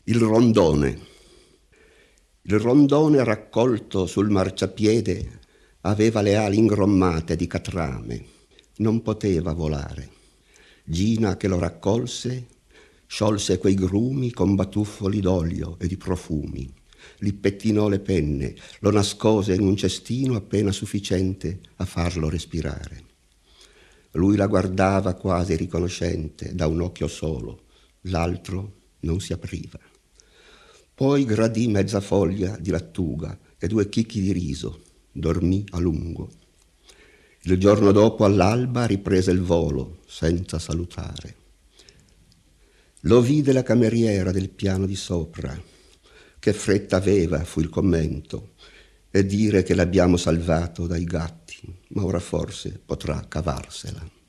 Il rondone. Il rondone raccolto sul marciapiede aveva le ali ingrommate di catrame, non poteva volare. Gina che lo raccolse sciolse quei grumi con batuffoli d'olio e di profumi, gli pettinò le penne, lo nascose in un cestino appena sufficiente a farlo respirare. Lui la guardava quasi riconoscente da un occhio solo, l'altro non si apriva. Poi gradì mezza foglia di lattuga e 2 chicchi di riso, dormì a lungo. Il giorno dopo all'alba riprese il volo senza salutare. Lo vide la cameriera del piano di sopra. Che fretta aveva, fu il commento, e dire che l'abbiamo salvato dai gatti, ma ora forse potrà cavarsela.